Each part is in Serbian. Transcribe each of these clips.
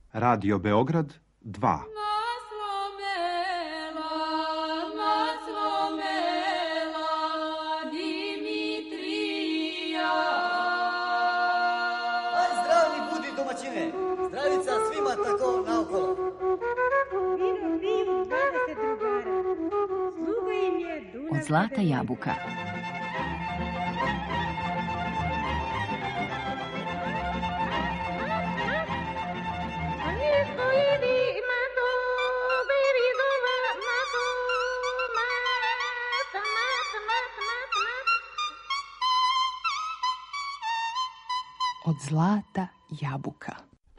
Radio Beograd 2. Zdravica svima tako naokolo. Vino, 20 drugara. Sluga im je Dunav. Od Zlata jabuka. Od Zlata jabuka.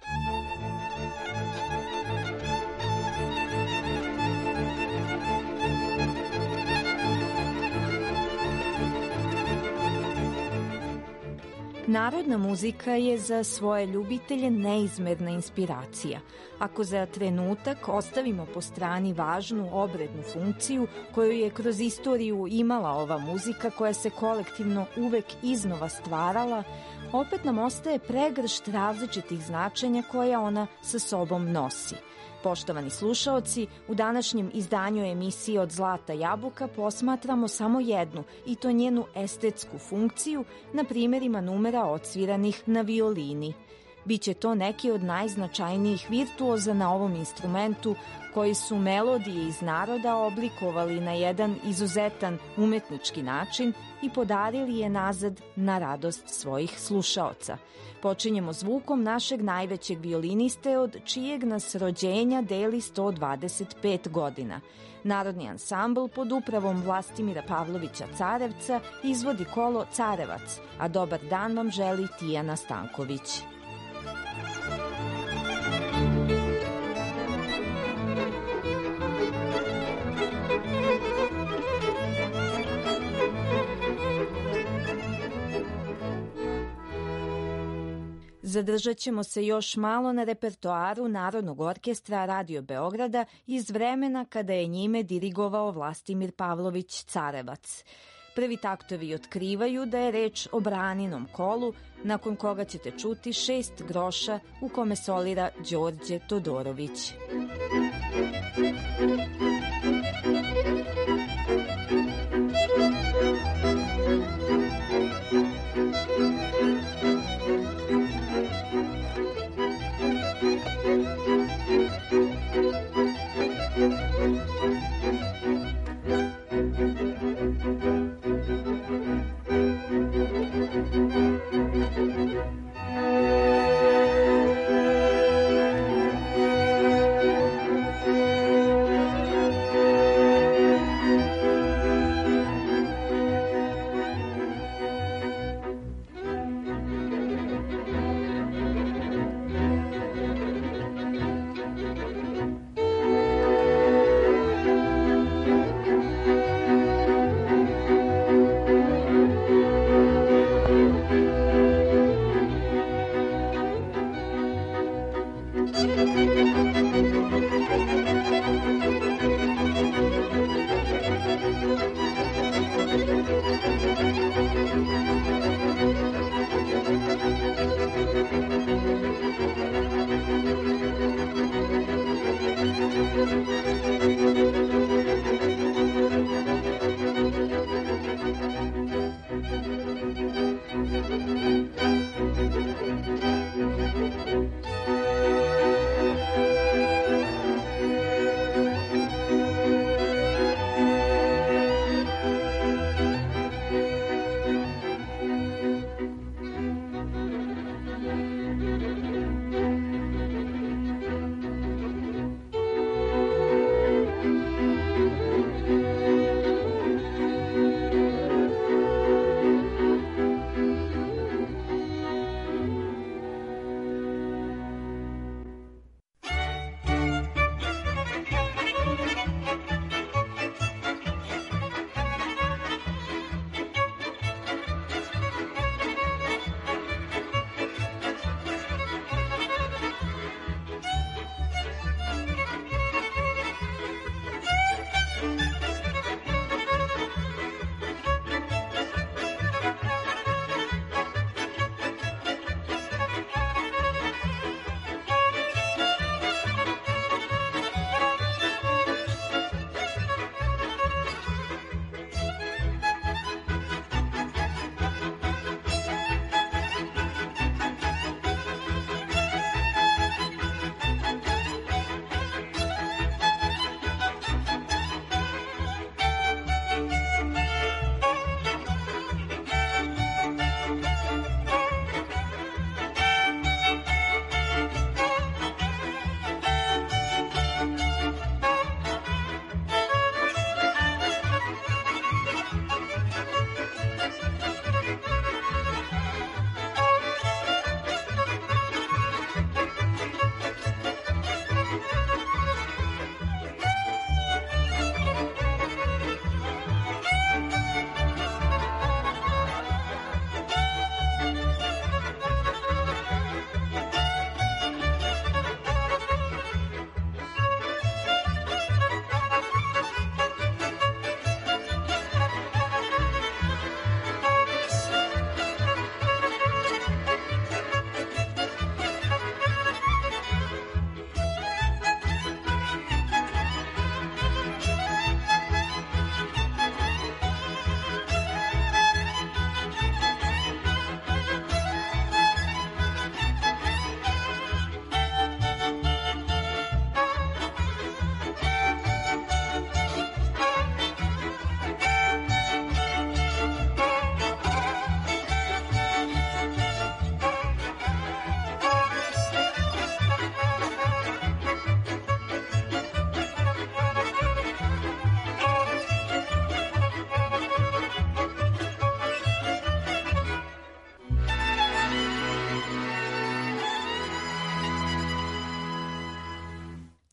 Narodna muzika je za svoje ljubitelje neizmerna inspiracija. Ako za trenutak ostavimo po strani važnu obrednu funkciju koju je kroz istoriju imala ova muzika koja se kolektivno uvek iznova stvarala, opet nam ostaje pregršt različitih značenja koja ona sa sobom nosi. Poštovani slušaoci, u današnjem izdanju emisije Od Zlata jabuka posmatramo samo jednu, i to njenu estetsku funkciju, na primjerima numera odsviranih na violini. Biće to neki od najznačajnijih virtuoza na ovom instrumentu koji su melodije iz naroda oblikovali na jedan izuzetan umetnički način i podarili je nazad na radost svojih slušaoca. Počinjemo zvukom našeg najvećeg violiniste od čijeg nas rođenja deli 125 godina. Narodni ansambl pod upravom Vlastimira Pavlovića Carevca izvodi kolo Carevac, a dobar dan vam želi Tijana Stanković. Zadržat ćemo se još malo na repertoaru Narodnog orkestra Radio Beograda iz vremena kada je njime dirigovao Vlastimir Pavlović Carevac. Prvi taktovi otkrivaju da je reč o Braninom kolu, nakon koga ćete čuti 6 groša u kome solira Đorđe Todorović.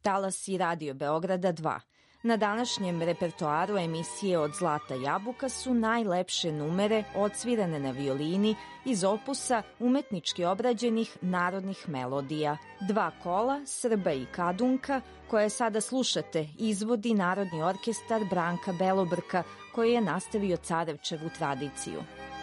talasi Radio Beograda 2. Na današnjem repertoaru emisije Od zlata jabuka su najlepše numere odsvirane na violini iz opusa umetnički obrađenih narodnih melodija. Dva kola, Srba i Kadunka, koje sada slušate, izvodi Narodni orkestar Branka Belobrka, koji je nastavio Carevčevu tradiciju.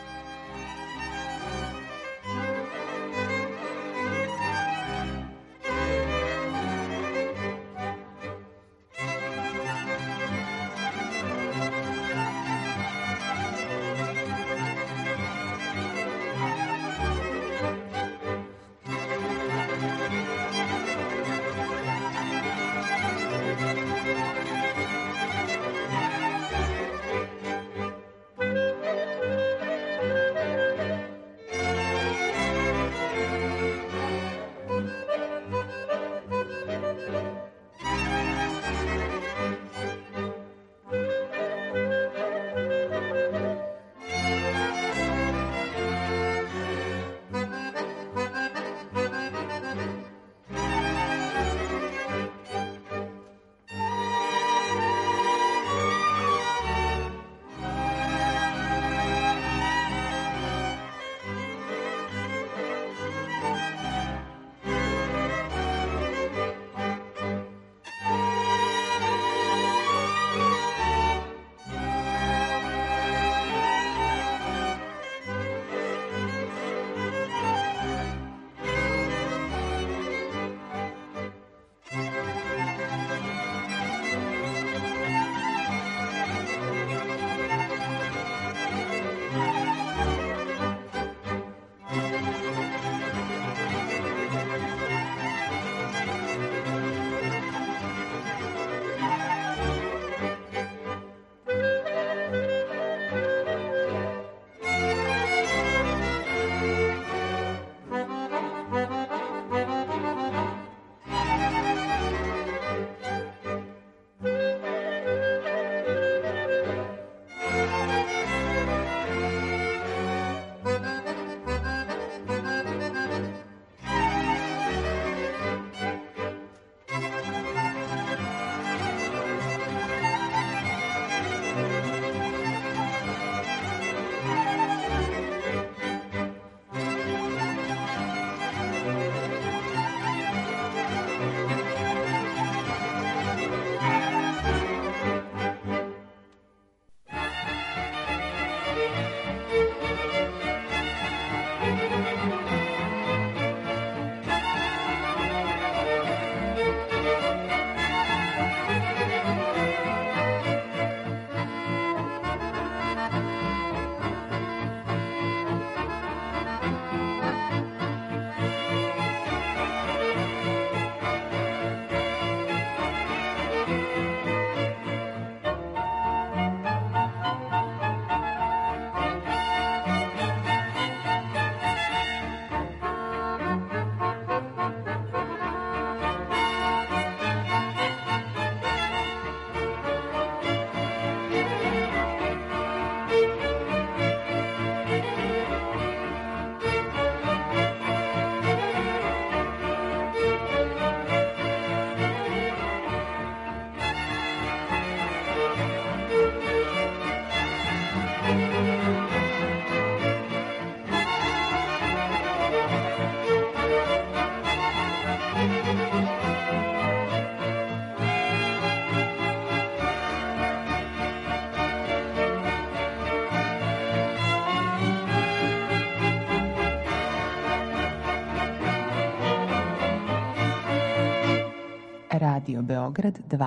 Radio Beograd 2.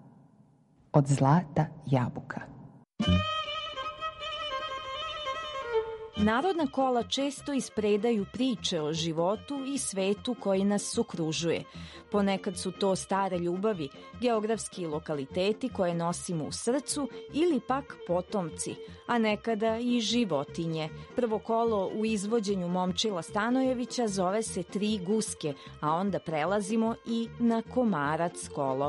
Od zlata jabuka. Narodna kola često ispredaju priče o životu i svetu koji nas okružuje. Ponekad su to stare ljubavi, geografski lokaliteti koje nosimo u srcu ili pak potomci, a nekada i životinje. Prvo kolo u izvođenju Momčila Stanojevića zove se Tri guske, a onda prelazimo i na Komarac kolo.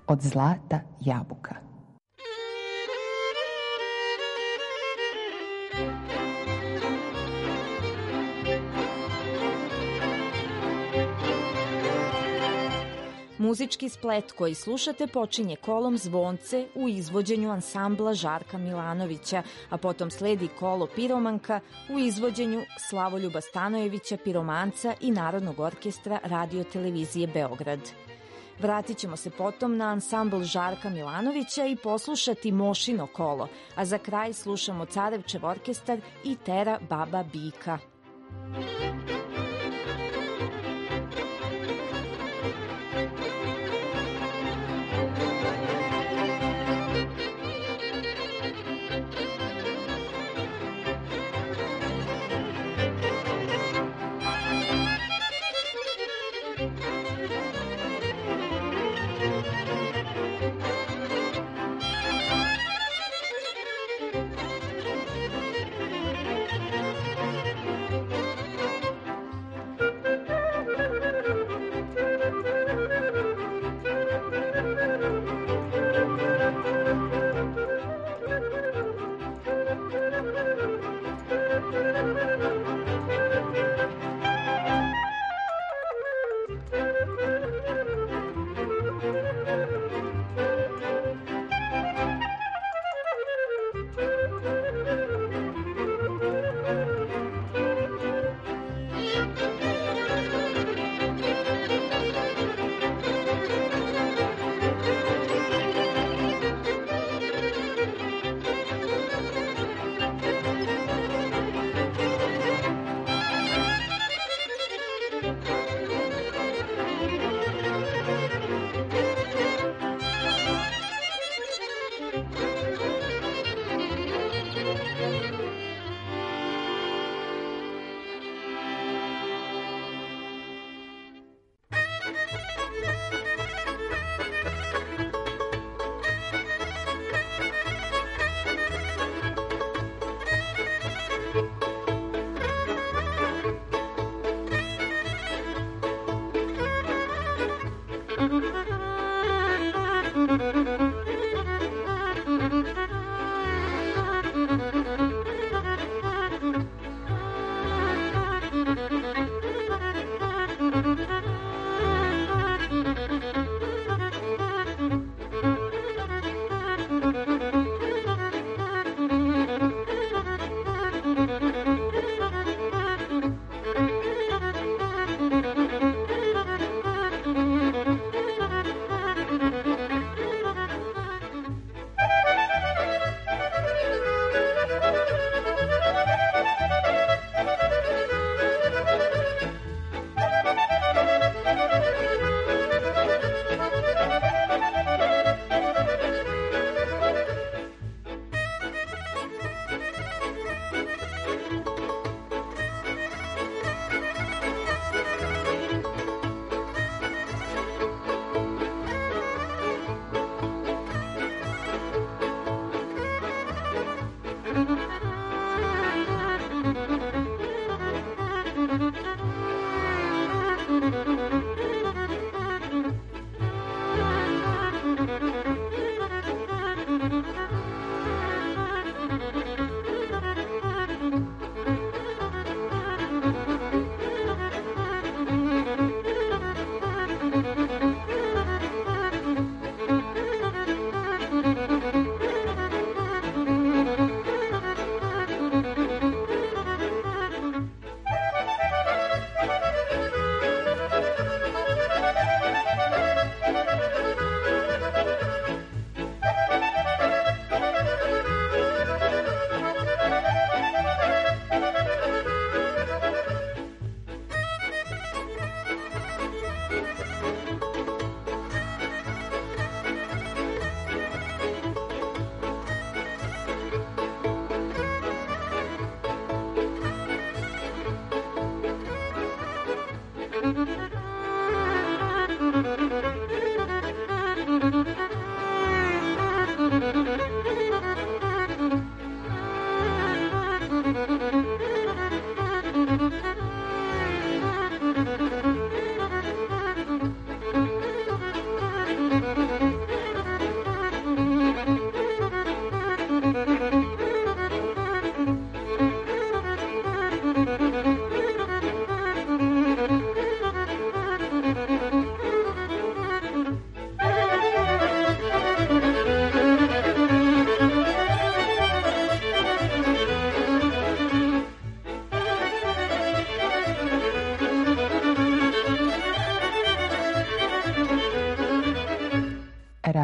od zlata jabuka. Muzički splet koji slušate počinje kolom Zvonce u izvođenju ansambla Žarka Milanovića, a potom sledi kolo Piromanka u izvođenju Slavoljuba Stanojevića, piromanca i Narodnog orkestra Radio-televizije Beograd. Vratit ćemo se potom na ansambl Žarka Milanovića i poslušati Mošino kolo, a za kraj slušamo Carevčev orkestar i Tera Baba Bika.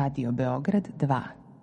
Radio Beograd 2.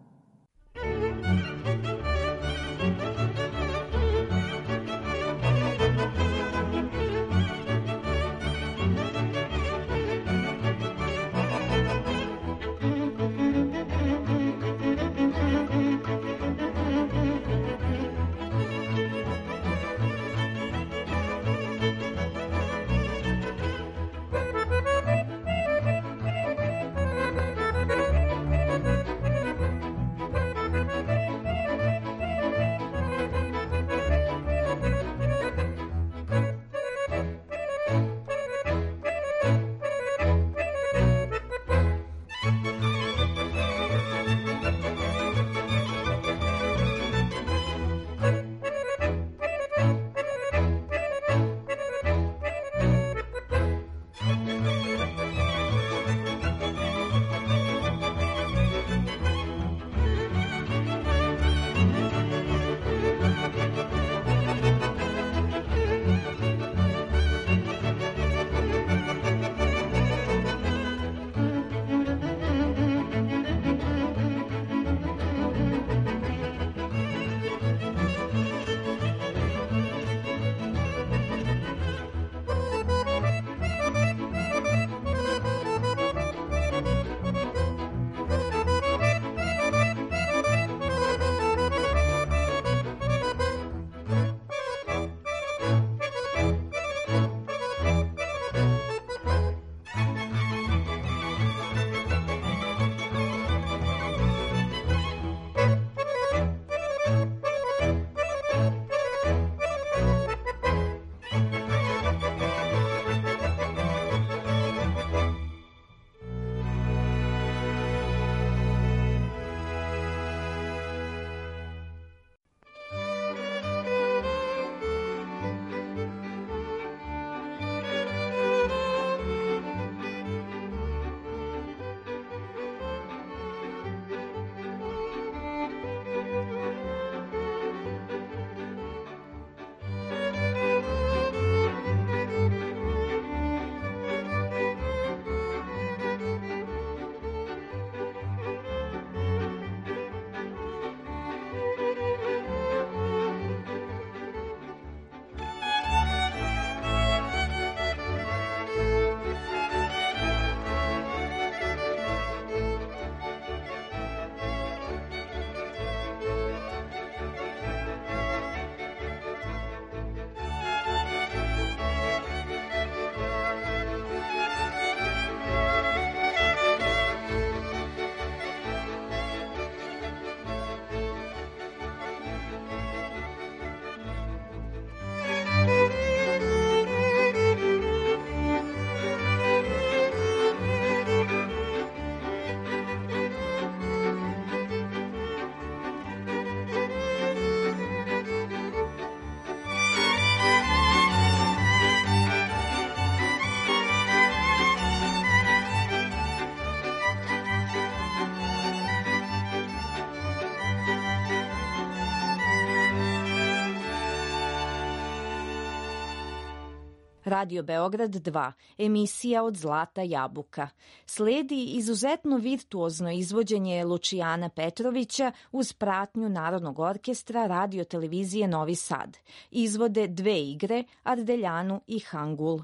Radio Beograd 2, emisija od Zlata jabuka. Sledi izuzetno virtuozno izvođenje Lučijana Petrovića uz pratnju Narodnog orkestra Radio televizije Novi Sad. Izvode dve igre, Ardeljanu i Hangul.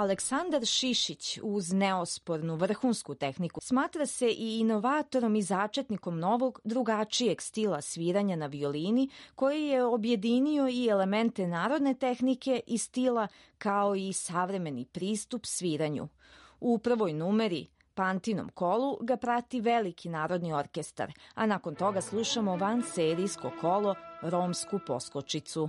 Aleksandar Šišić uz neospornu vrhunsku tehniku smatra se i inovatorom i začetnikom novog, drugačijeg stila sviranja na violini koji je objedinio i elemente narodne tehnike i stila kao i savremeni pristup sviranju. U prvoj numeri Pantinom kolu ga prati veliki narodni orkestar, a nakon toga slušamo vanserijsko kolo Romsku poskočicu.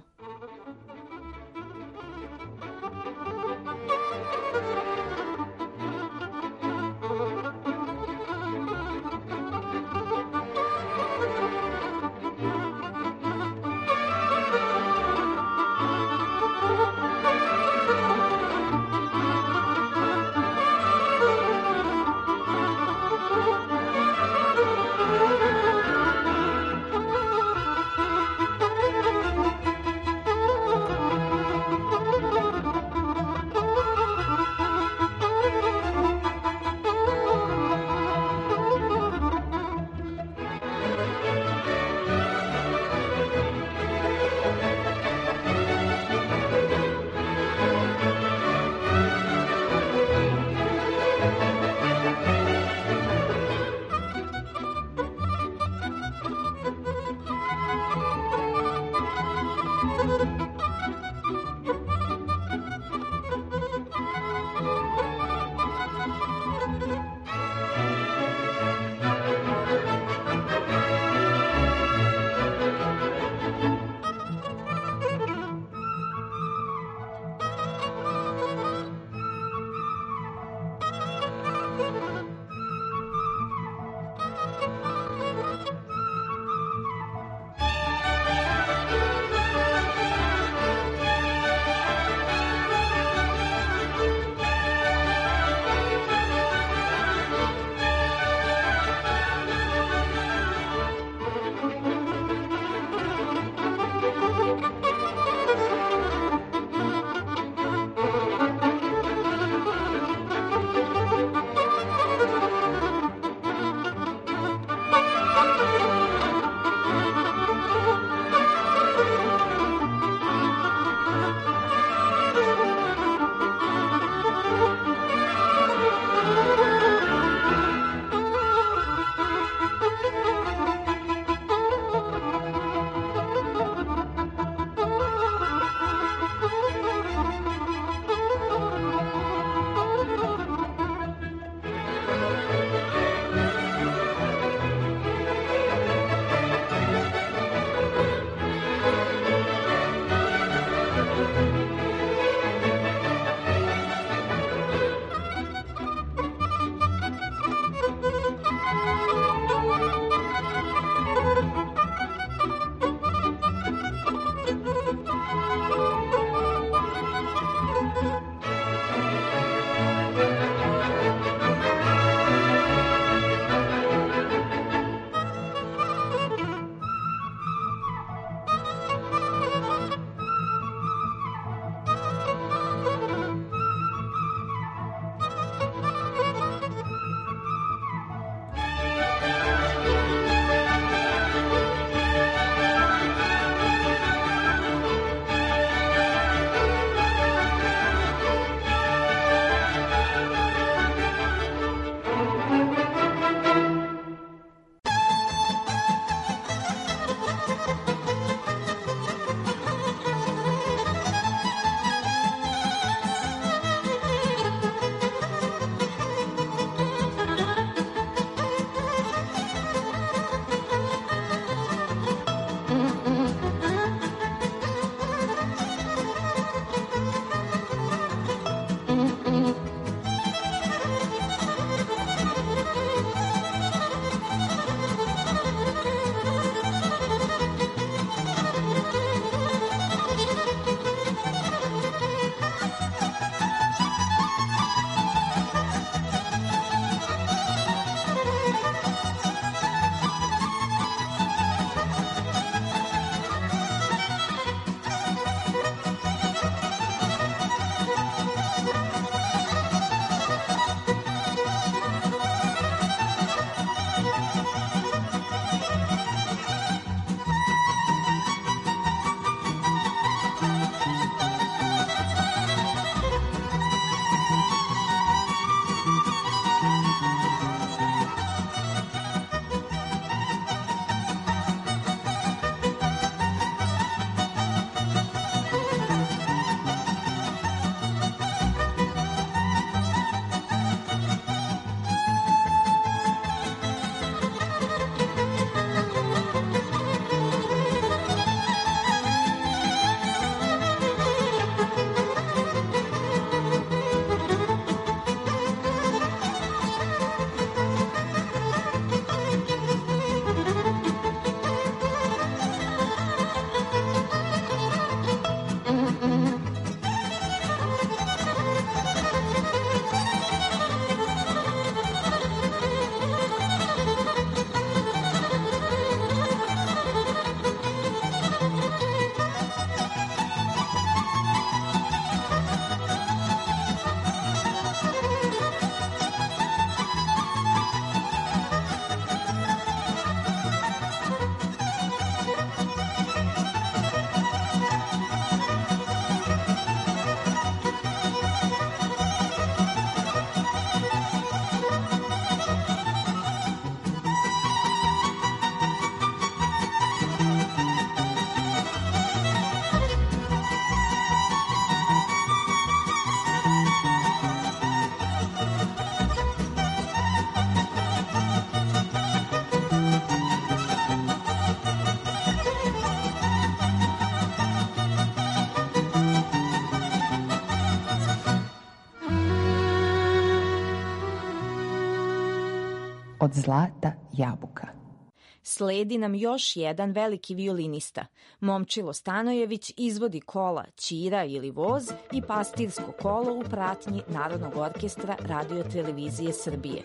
od zlata jabuka. Sledi nam još jedan veliki violinista. Momčilo Stanojević izvodi kola Ćira ili voz i pastirsko kolo u pratnji Narodnog orkestra Radio-televizije Srbije.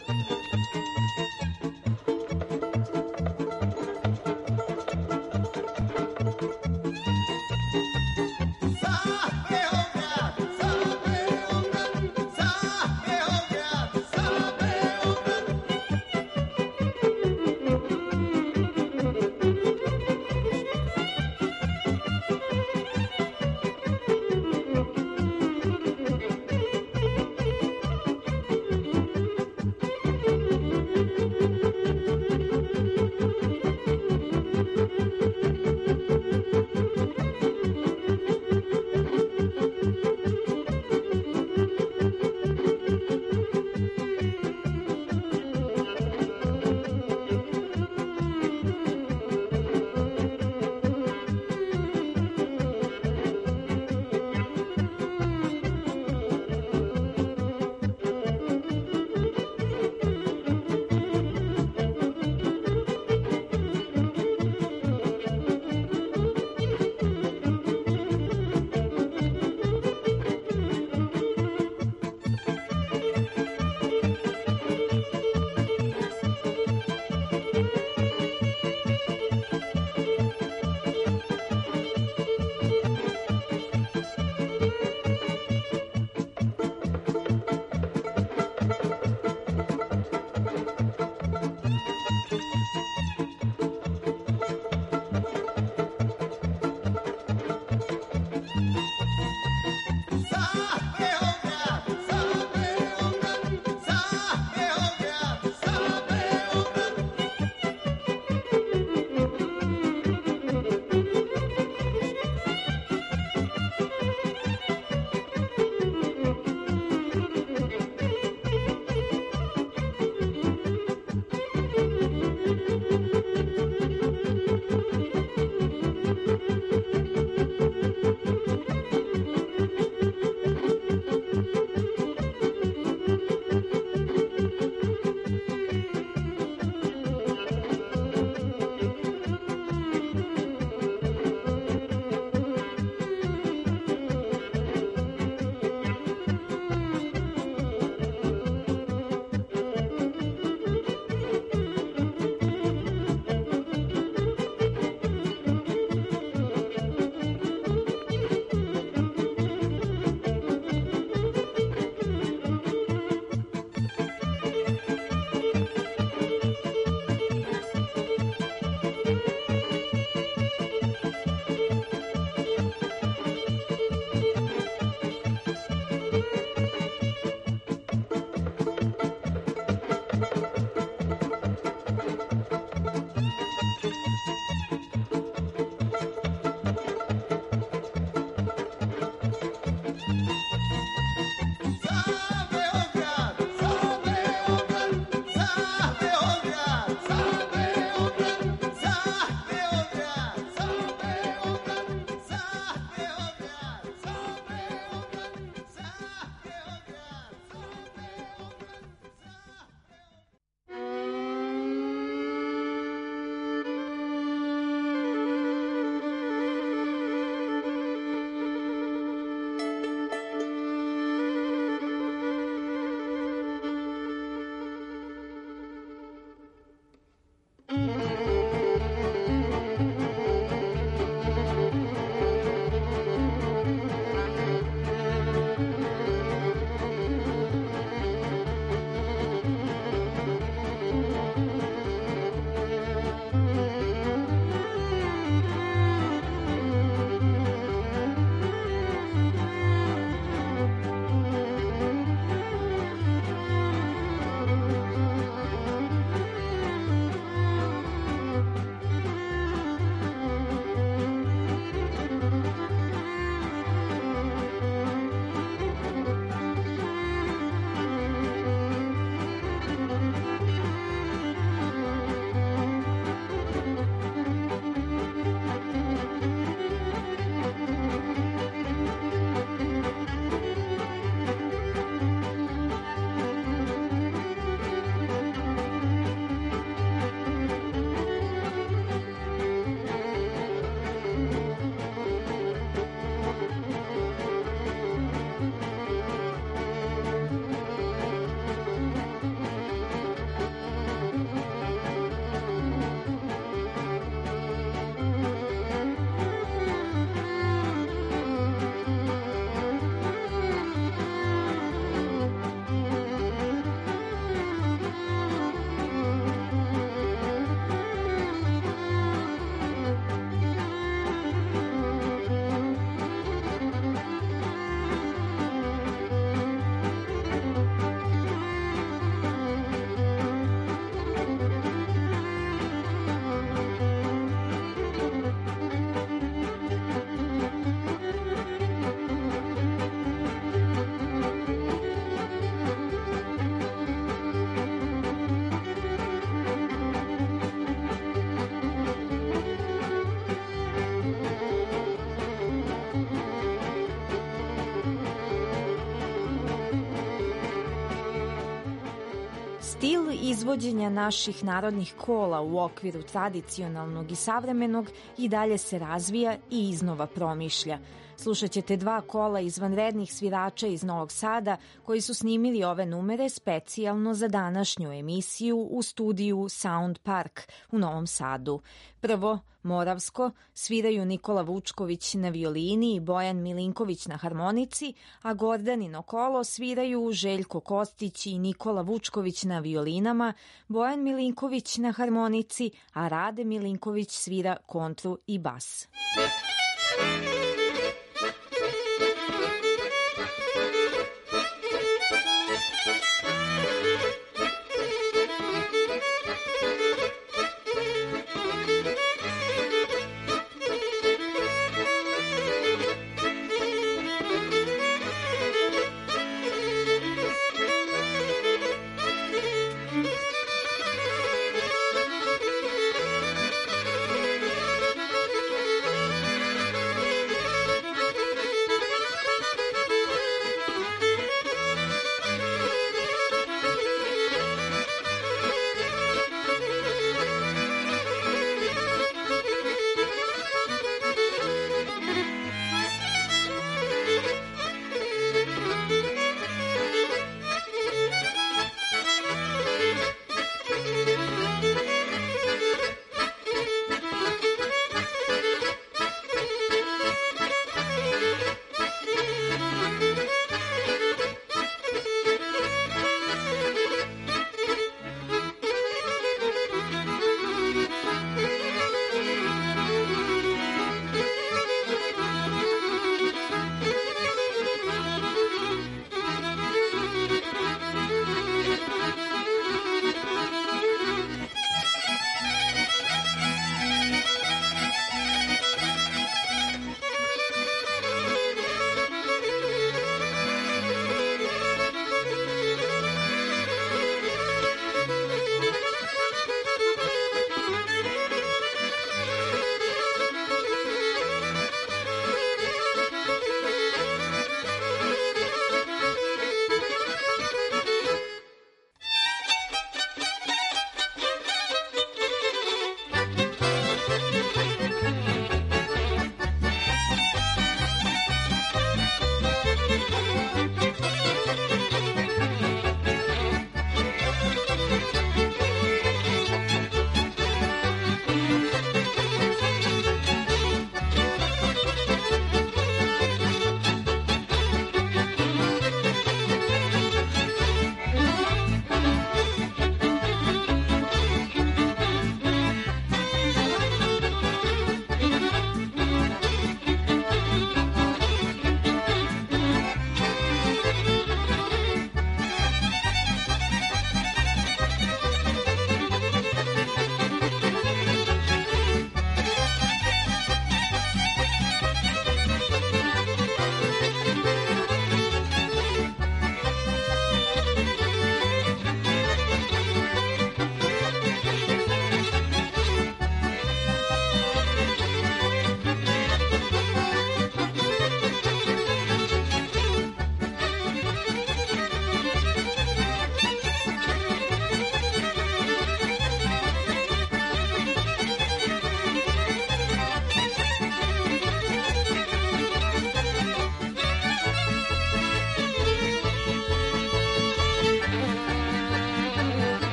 izvođenja naših narodnih kola u okviru tradicionalnog i savremenog i dalje se razvija i iznova promišlja. Slušat ćete 2 kola izvanrednih svirača iz Novog Sada koji su snimili ove numere specijalno za današnju emisiju u studiju Sound Park u Novom Sadu. Prvo, Moravsko, sviraju Nikola Vučković na violini i Bojan Milinković na harmonici, a Gordanino kolo sviraju Željko Kostić i Nikola Vučković na violinama, Bojan Milinković na harmonici, a Rade Milinković svira kontru i bas.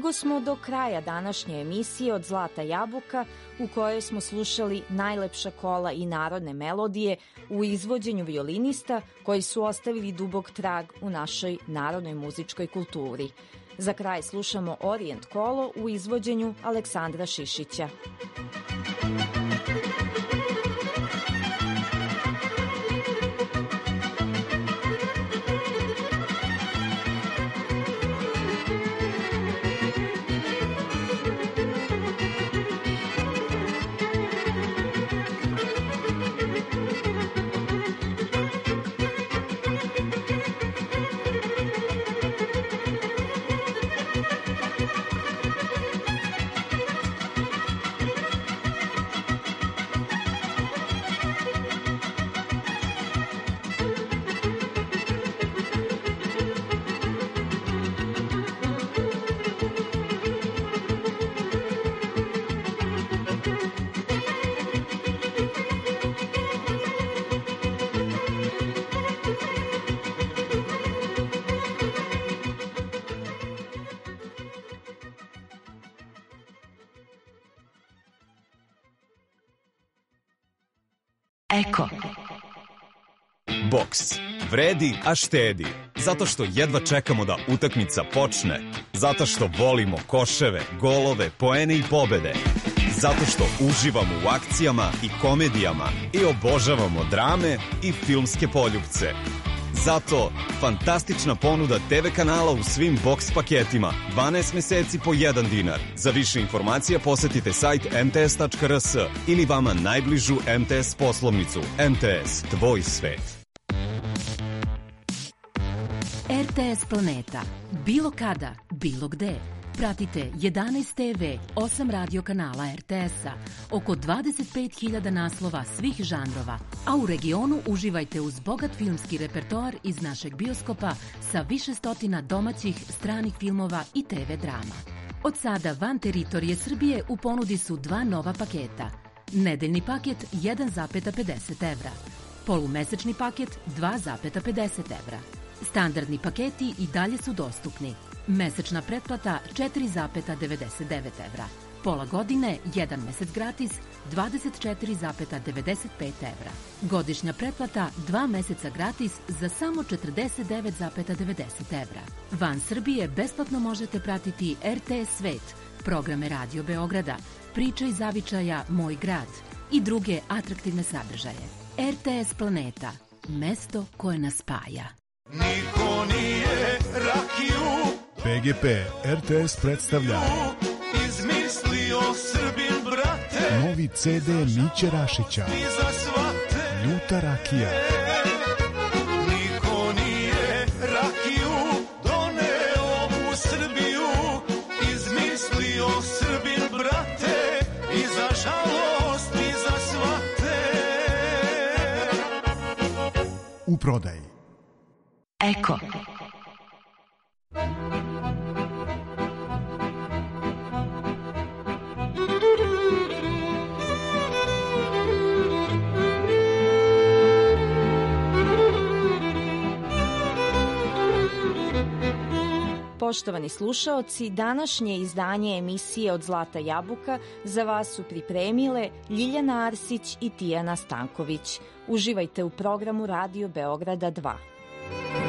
Stigo smo do kraja današnje emisije od Zlata jabuka u kojoj smo slušali najlepša kola i narodne melodije u izvođenju violinista koji su ostavili dubok trag u našoj narodnoj muzičkoj kulturi. Za kraj slušamo Orient kolo u izvođenju Aleksandra Šišića. Eko. Boks. Vredi, a štedi. Zato što jedva čekamo da utakmica počne. Zato što volimo koševe, golove, poene i pobede. Zato što uživamo u akcijama i komedijama i obožavamo drame i filmske poljupce. Zato fantastična ponuda TV kanala u svim boks paketima. 12 meseci po 1 dinar. Za više informacija posetite sajt mts.rs ili vama najbližu MTS poslovnicu. MTS, tvoj svet. RTS Planeta. Bilo kada, bilo gde. Pratite 11 TV, 8 radio kanala RTS-a, oko 25.000 naslova svih žanrova, a u regionu uživajte uz bogat filmski repertoar iz našeg bioskopa sa više stotina domaćih, stranih filmova i TV drama. Od sada van teritorije Srbije u ponudi su 2 nova paketa. Nedeljni paket 1,50 evra, polumesečni paket 2,50 evra. Standardni paketi i dalje su dostupni. Mesečna pretplata 4,99 evra. Pola godine, 1 mesec gratis, 24,95 evra. Godišnja pretplata 2 meseca gratis za samo 49,90 evra. Van Srbije besplatno možete pratiti RTS Svet, programe Radio Beograda, priče iz zavičaja Moj grad i druge atraktivne sadržaje. RTS Planeta, mesto koje nas spaja. Niko nije rakiju PGP RTS predstavlja izmislio Srbin, brate. novi CD Miće Rašića, Ti za svate. Ljuta rakija. Niko nije rakiju doneo u Srbiju, izmislio Srbin, brate. I za žalost, i za svate. U prodaji. Eko. Poštovani slušaoci, današnje izdanje emisije od Zlata jabuka za vas su pripremile Ljiljana Arsić i Tijana Stanković. Uživajte u programu Radio Beograda 2.